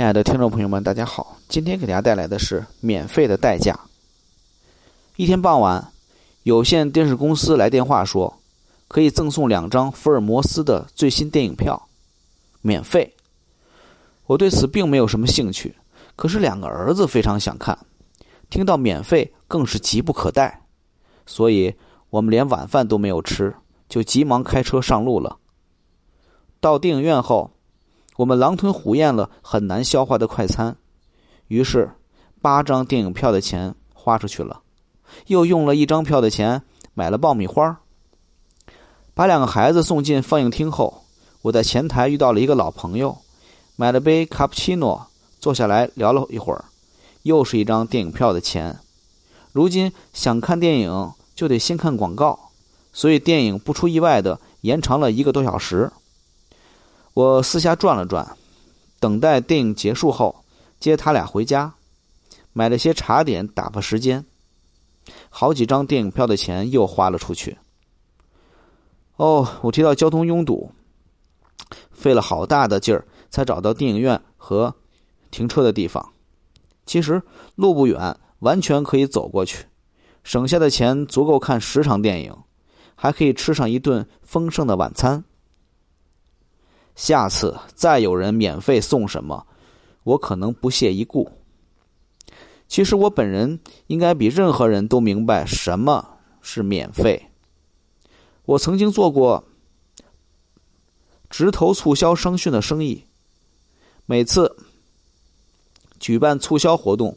亲爱的听众朋友们，大家好，今天给大家带来的是免费的代价。一天傍晚，有线电视公司来电话说，可以赠送2张福尔摩斯的最新电影票，免费。我对此并没有什么兴趣，可是2个儿子非常想看，听到免费更是急不可待，所以我们连晚饭都没有吃，就急忙开车上路了。到电影院后，我们狼吞虎咽了很难消化的快餐，于是8张电影票的钱花出去了，又用了1张票的钱买了爆米花。把2个孩子送进放映厅后，我在前台遇到了一个老朋友，买了杯卡布奇诺，坐下来聊了一会儿，又是1张电影票的钱。如今想看电影就得先看广告，所以电影不出意外的延长了1个多小时。我私下转了转，等待电影结束后接他俩回家，买了些茶点打发时间。好几张电影票的钱又花了出去。我提到交通拥堵，费了好大的劲儿才找到电影院和停车的地方。其实路不远，完全可以走过去，省下的钱足够看10场电影，还可以吃上一顿丰盛的晚餐。下次再有人免费送什么，我可能不屑一顾。其实我本人应该比任何人都明白什么是免费。我曾经做过直投促销商讯的生意，每次举办促销活动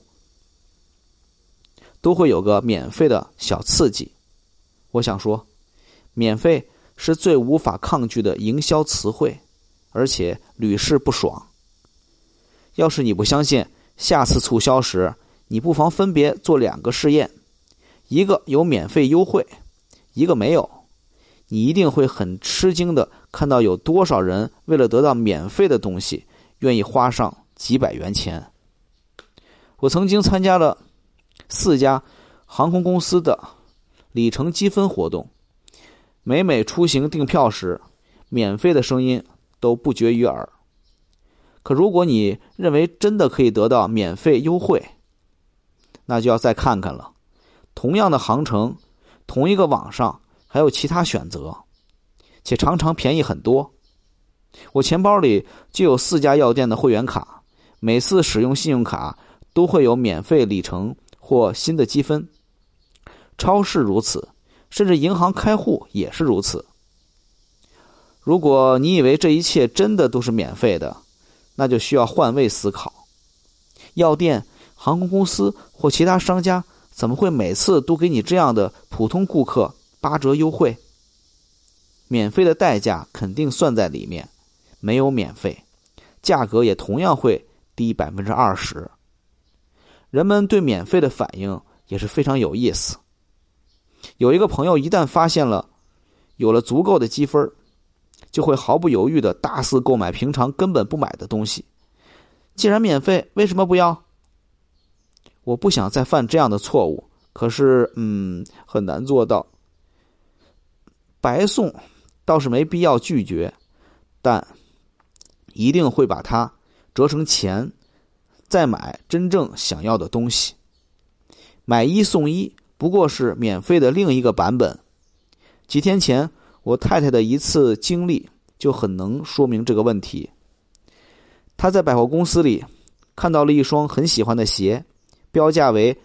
都会有个免费的小刺激。我想说，免费是最无法抗拒的营销词汇，而且屡试不爽。要是你不相信，下次促销时你不妨分别做2个试验，一个有免费优惠，一个没有。你一定会很吃惊的看到有多少人为了得到免费的东西愿意花上几百元钱。我曾经参加了4家航空公司的里程积分活动，每出行订票时，免费的声音都不绝于耳。可如果你认为真的可以得到免费优惠，那就要再看看了。同样的航程，同一个网上还有其他选择，且常常便宜很多。我钱包里就有4家药店的会员卡，每次使用信用卡都会有免费里程或新的积分。超市如此，甚至银行开户也是如此。如果你以为这一切真的都是免费的，那就需要换位思考。药店、航空公司或其他商家怎么会每次都给你这样的普通顾客8折优惠？免费的代价肯定算在里面，没有免费，价格也同样会低 20%。 人们对免费的反应也是非常有意思。有一个朋友一旦发现有了足够的积分，就会毫不犹豫地大肆购买平常根本不买的东西。既然免费，为什么不要？我不想再犯这样的错误，可是很难做到。白送倒是没必要拒绝，但一定会把它折成钱，再买真正想要的东西。买1送1不过是免费的另一个版本。几天前我太太的一次经历就很能说明这个问题。她在百货公司里看到了一双很喜欢的鞋，标价为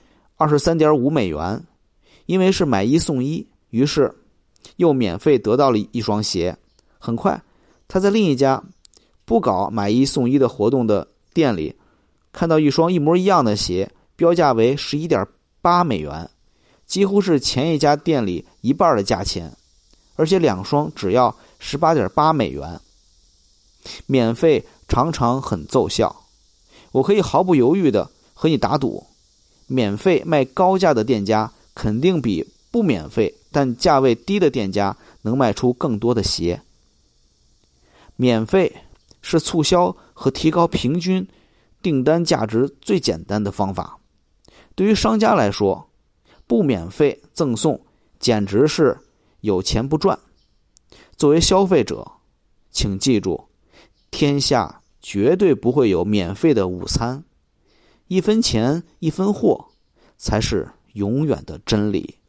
23.5美元，因为是买1送1，于是又免费得到了一双鞋。很快她在另一家不搞买1送1的活动的店里看到一双一模一样的鞋，标价为11.8美元，几乎是前一家店里1半的价钱，而且2双只要18.8美元。免费常常很奏效，我可以毫不犹豫地和你打赌，免费卖高价的店家肯定比不免费但价位低的店家能卖出更多的鞋。免费是促销和提高平均订单价值最简单的方法。对于商家来说，不免费赠送简直是有钱不赚。作为消费者，请记住，天下绝对不会有免费的午餐，一分钱一分货才是永远的真理。